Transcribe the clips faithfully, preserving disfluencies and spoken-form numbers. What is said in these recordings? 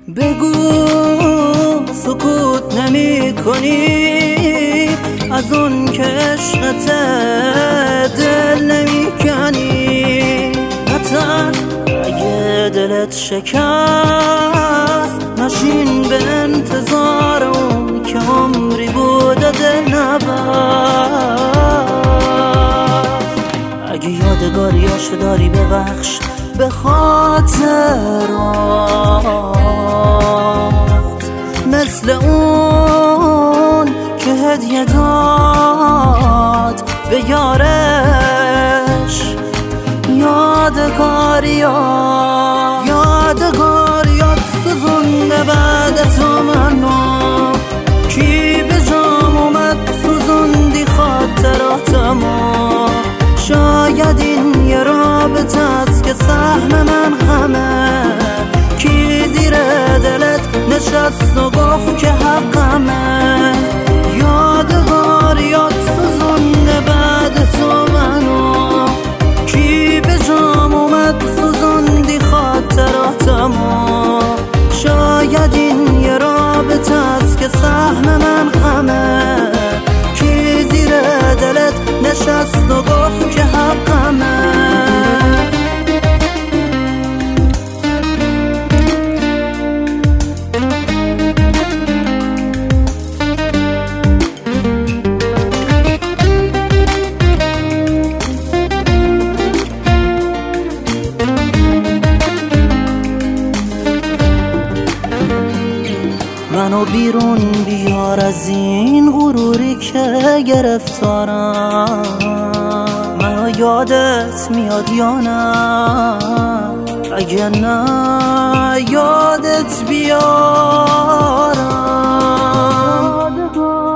بگو سکوت نمی کنی، از اون که عشقت دل نمی کنی. نتر اگه دلت شکست، نشین به انتظار اون که عمری بوده دل نبست. اگه یادگاریاشو داری ببخش به خاطرات، مثل اون که هدیه داد به یارش. یادگاریات یادگاریات سوزونده بعد تو منو، کی به جام اومد سوزوندی خاطراتمو. شاید این یه رابطه است که سهم من همه، کی زیر دلت نشست و گفت که حقمه. یادگاریات سوزونده بعد تو منو، کی به جام اومد سوزوندی خاطراتمو. شاید این یه رابطه است که سهم من همه، کی زیر دلت نشست و گفت که حقمه. منو بیرون بیار از این غروری که گرفتارم. منو یادت میاد یا نه؟ اگه نه یادت بیارم.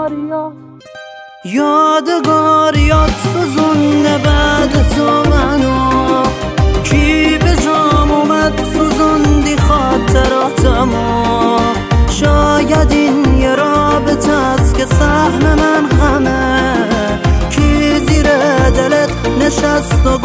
یادگاریات سوزونده بعد تو منو، کی به جام اومد سوزوندی خاطراتمو. شاید این یه رابطه است که سهم من همه، کی زیر دلت نشست و